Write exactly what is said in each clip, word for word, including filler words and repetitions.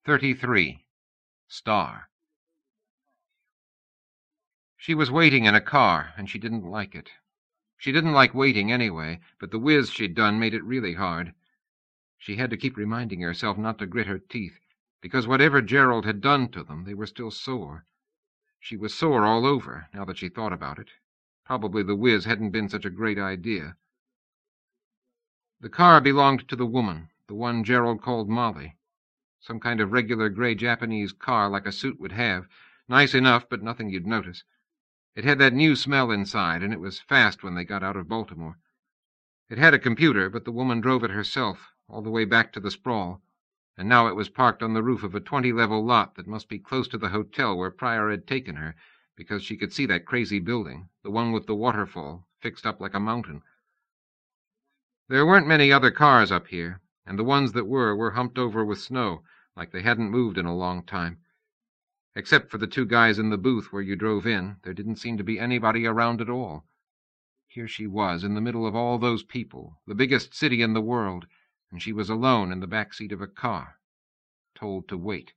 thirty-three. Star. She was waiting in a car, and she didn't like it. She didn't like waiting anyway, but the whiz she'd done made it really hard. She had to keep reminding herself not to grit her teeth, because whatever Gerald had done to them, they were still sore. She was sore all over, now that she thought about it. Probably the whiz hadn't been such a great idea. The car belonged to the woman, the one Gerald called Molly. Some kind of regular gray Japanese car like a suit would have. Nice enough, but nothing you'd notice. It had that new smell inside, and it was fast when they got out of Baltimore. It had a computer, but the woman drove it herself, all the way back to the sprawl, and now it was parked on the roof of a twenty-level lot that must be close to the hotel where Pryor had taken her, because she could see that crazy building, the one with the waterfall, fixed up like a mountain. There weren't many other cars up here, and the ones that were were humped over with snow, like they hadn't moved in a long time. Except for the two guys in the booth where you drove in, there didn't seem to be anybody around at all. Here she was, in the middle of all those people, the biggest city in the world, and she was alone in the back seat of a car, told to wait.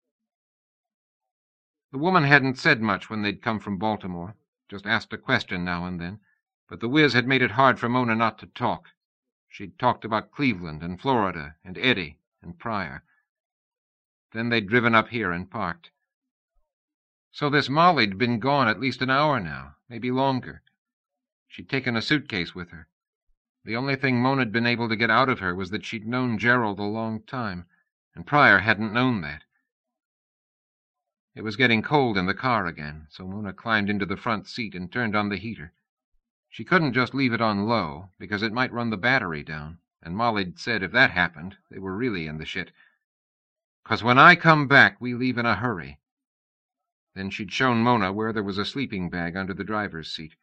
The woman hadn't said much when they'd come from Baltimore, just asked a question now and then, but the whiz had made it hard for Mona not to talk. She'd talked about Cleveland and Florida and Eddie and Pryor. Then they'd driven up here and parked. So this Molly'd been gone at least an hour now, maybe longer. She'd taken a suitcase with her. The only thing Mona'd been able to get out of her was that she'd known Gerald a long time, and Pryor hadn't known that. It was getting cold in the car again, so Mona climbed into the front seat and turned on the heater. She couldn't just leave it on low, because it might run the battery down, and Molly'd said if that happened, they were really in the shit. "'Cause when I come back, we leave in a hurry." Then she'd shown Mona where there was a sleeping bag under the driver's seat.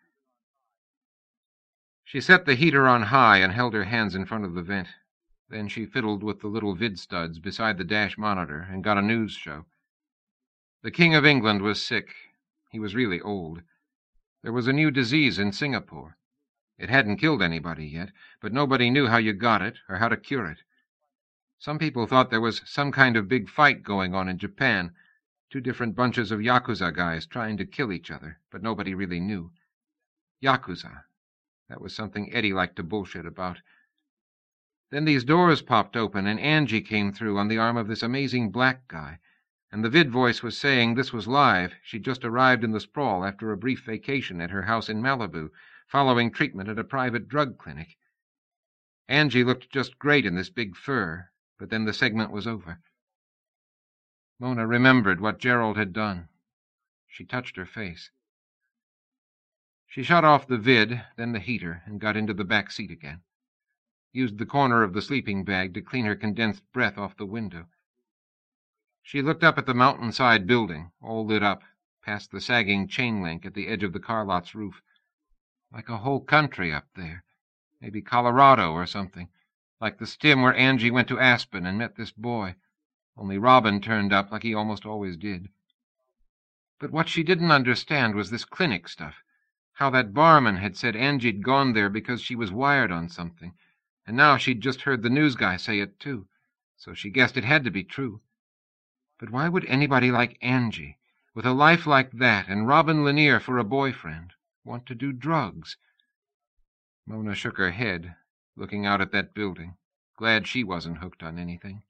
She set the heater on high and held her hands in front of the vent. Then she fiddled with the little vid studs beside the dash monitor and got a news show. The King of England was sick. He was really old. There was a new disease in Singapore. It hadn't killed anybody yet, but nobody knew how you got it or how to cure it. Some people thought there was some kind of big fight going on in Japan, two different bunches of Yakuza guys trying to kill each other, but nobody really knew. Yakuza. That was something Eddie liked to bullshit about. Then these doors popped open, and Angie came through on the arm of this amazing black guy, and the vid voice was saying this was live. She'd just arrived in the sprawl after a brief vacation at her house in Malibu, following treatment at a private drug clinic. Angie looked just great in this big fur, but then the segment was over. Mona remembered what Gerald had done. She touched her face. She shut off the vid, then the heater, and got into the back seat again. Used the corner of the sleeping bag to clean her condensed breath off the window. She looked up at the mountainside building, all lit up, past the sagging chain link at the edge of the car lot's roof. Like a whole country up there. Maybe Colorado or something. Like the stim where Angie went to Aspen and met this boy. Only Robin turned up like he almost always did. But what she didn't understand was this clinic stuff. How that barman had said Angie'd gone there because she was wired on something, and now she'd just heard the news guy say it too, so she guessed it had to be true. But why would anybody like Angie, with a life like that and Robin Lanier for a boyfriend, want to do drugs? Mona shook her head, looking out at that building, glad she wasn't hooked on anything.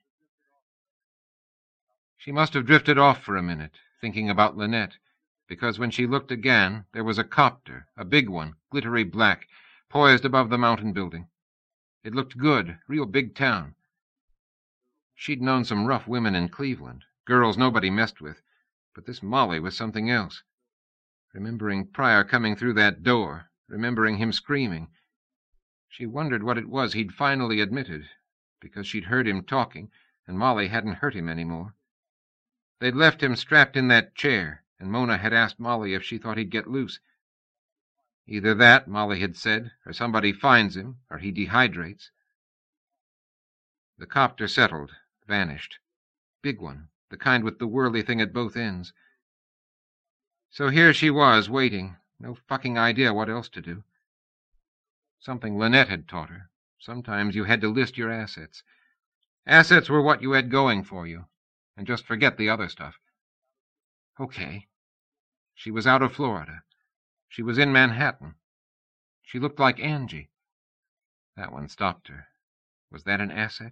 She must have drifted off for a minute, thinking about Lynette, because when she looked again, there was a copter, a big one, glittery black, poised above the mountain building. It looked good, real big town. She'd known some rough women in Cleveland, girls nobody messed with, but this Molly was something else. Remembering Pryor coming through that door, remembering him screaming, she wondered what it was he'd finally admitted, because she'd heard him talking, and Molly hadn't hurt him any more. They'd left him strapped in that chair, and Mona had asked Molly if she thought he'd get loose. Either that, Molly had said, or somebody finds him, or he dehydrates. The copter settled, vanished. Big one, the kind with the whirly thing at both ends. So here she was, waiting, no fucking idea what else to do. Something Lynette had taught her. Sometimes you had to list your assets. Assets were what you had going for you. and just forget the other stuff. Okay. She was out of Florida. She was in Manhattan. She looked like Angie. That one stopped her. Was that an asset?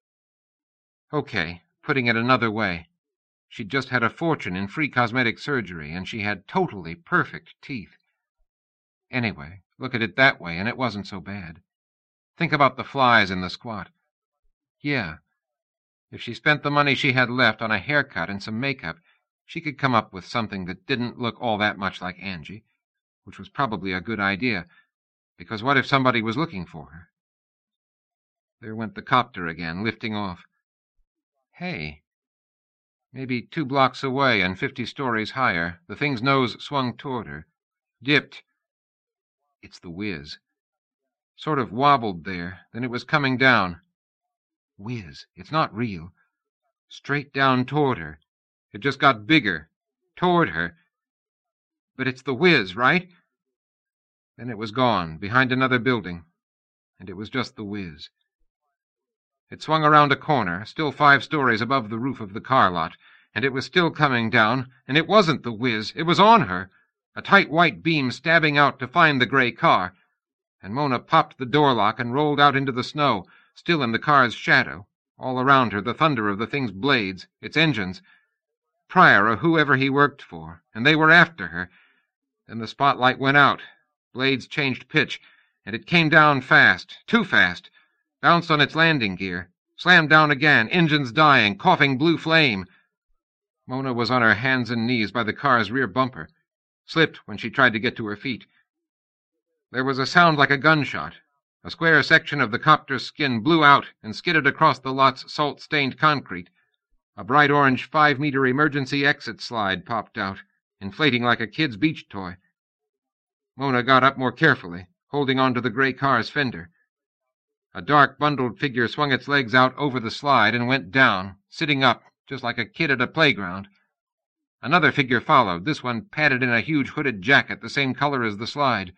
Okay, putting it another way. She'd just had a fortune in free cosmetic surgery, and she had totally perfect teeth. Anyway, look at it that way, and it wasn't so bad. Think about the flies in the squat. Yeah. If she spent the money she had left on a haircut and some makeup, she could come up with something that didn't look all that much like Angie, which was probably a good idea, because what if somebody was looking for her? There went the copter again, lifting off. Hey. Maybe two blocks away and fifty stories higher, the thing's nose swung toward her. Dipped. It's the whiz. Sort of wobbled there, then it was coming down. Whiz. It's not real. Straight down toward her. It just got bigger. Toward her. But it's the whiz, right? Then it was gone, behind another building, and it was just the whiz. It swung around a corner, still five stories above the roof of the car lot, and it was still coming down, and it wasn't the whiz, it was on her, a tight white beam stabbing out to find the gray car, and Mona popped the door lock and rolled out into the snow, still in the car's shadow, all around her the thunder of the thing's blades, its engines. Pryor or whoever he worked for, and they were after her. Then the spotlight went out, blades changed pitch, and it came down fast, too fast, bounced on its landing gear, slammed down again, engines dying, coughing blue flame. Mona was on her hands and knees by the car's rear bumper, slipped when she tried to get to her feet. There was a sound like a gunshot. A square section of the copter's skin blew out and skidded across the lot's salt-stained concrete. A bright orange five-meter emergency exit slide popped out, inflating like a kid's beach toy. Mona got up more carefully, holding on to the gray car's fender. A dark, bundled figure swung its legs out over the slide and went down, sitting up, just like a kid at a playground. Another figure followed, this one padded in a huge hooded jacket the same color as the slide.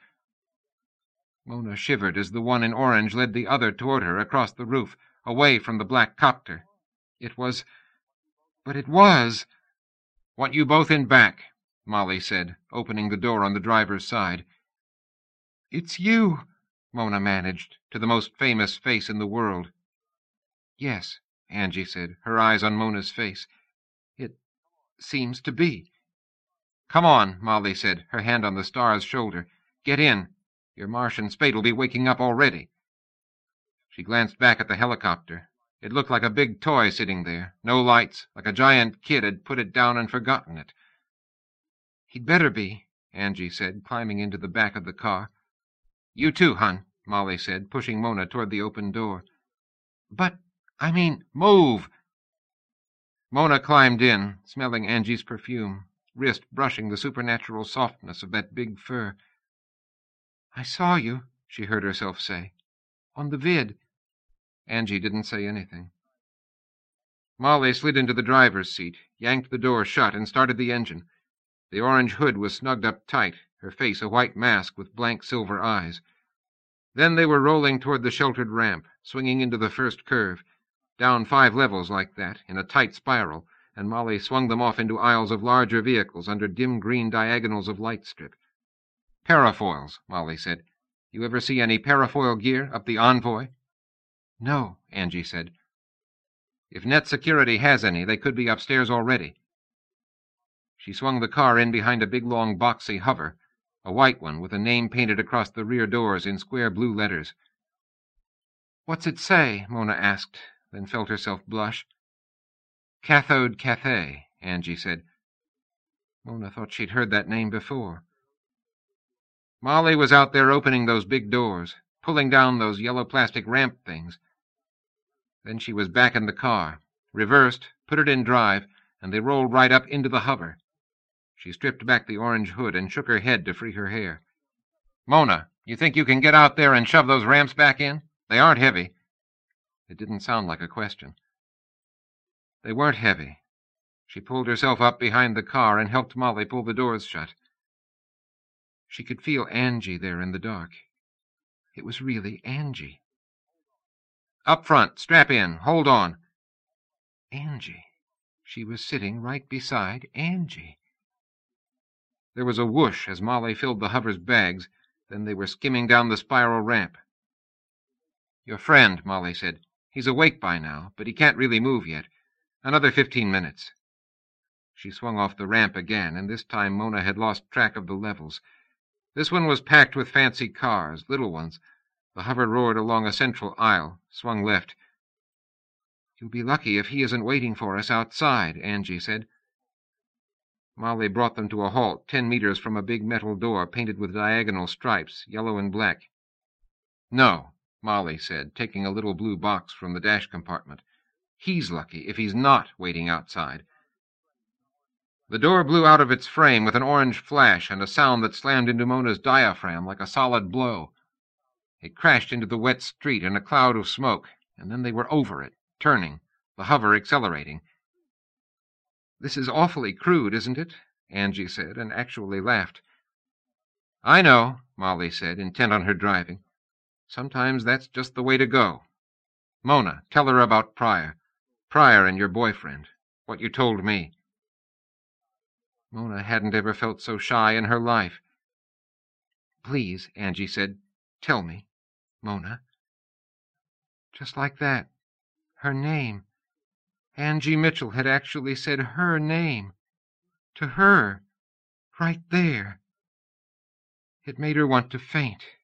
Mona shivered as the one in orange led the other toward her across the roof, away from the black copter. It was... But it was... Want you both in back, Molly said, opening the door on the driver's side. It's you, Mona managed, to the most famous face in the world. Yes, Angie said, her eyes on Mona's face. It seems to be. Come on, Molly said, her hand on the star's shoulder. Get in. Your Martian spade'll be waking up already. She glanced back at the helicopter. It looked like a big toy sitting there, no lights, like a giant kid had put it down and forgotten it. He'd better be, Angie said, climbing into the back of the car. You too, hon, Molly said, pushing Mona toward the open door. But, I mean, move! Mona climbed in, smelling Angie's perfume, wrist brushing the supernatural softness of that big fur. I saw you, she heard herself say. On the vid. Angie didn't say anything. Molly slid into the driver's seat, yanked the door shut, and started the engine. The orange hood was snugged up tight, her face a white mask with blank silver eyes. Then they were rolling toward the sheltered ramp, swinging into the first curve, down five levels like that, in a tight spiral, and Molly swung them off into aisles of larger vehicles under dim green diagonals of light strip. Parafoils, Molly said. You ever see any parafoil gear up the Envoy? No, Angie said. If Net Security has any, they could be upstairs already. She swung the car in behind a big, long, boxy hover, a white one with a name painted across the rear doors in square blue letters. What's it say? Mona asked, then felt herself blush. Cathode Cathay, Angie said. Mona thought she'd heard that name before. Molly was out there opening those big doors, pulling down those yellow plastic ramp things. Then she was back in the car, reversed, put it in drive, and they rolled right up into the hover. She stripped back the orange hood and shook her head to free her hair. Mona, you think you can get out there and shove those ramps back in? They aren't heavy. It didn't sound like a question. They weren't heavy. She pulled herself up behind the car and helped Molly pull the doors shut. She could feel Angie there in the dark. It was really Angie. Up front, strap in, hold on. Angie. She was sitting right beside Angie. There was a whoosh as Molly filled the hover's bags. Then they were skimming down the spiral ramp. "Your friend," Molly said. "He's awake by now, but he can't really move yet. Another fifteen minutes." She swung off the ramp again, and this time Mona had lost track of the levels. This one was packed with fancy cars, little ones. The hover roared along a central aisle, swung left. "You'll be lucky if he isn't waiting for us outside," Angie said. Molly brought them to a halt ten meters from a big metal door painted with diagonal stripes, yellow and black. "No," Molly said, taking a little blue box from the dash compartment. "He's lucky if he's not waiting outside." The door blew out of its frame with an orange flash and a sound that slammed into Mona's diaphragm like a solid blow. It crashed into the wet street in a cloud of smoke, and then they were over it, turning, the hover accelerating. "This is awfully crude, isn't it?" Angie said, and actually laughed. "I know," Molly said, intent on her driving. "Sometimes that's just the way to go. Mona, tell her about Pryor. Pryor and your boyfriend. What you told me." Mona hadn't ever felt so shy in her life. "Please," Angie said, "tell me, Mona." Just like that. Her name. Angie Mitchell had actually said her name. To her. Right there. It made her want to faint.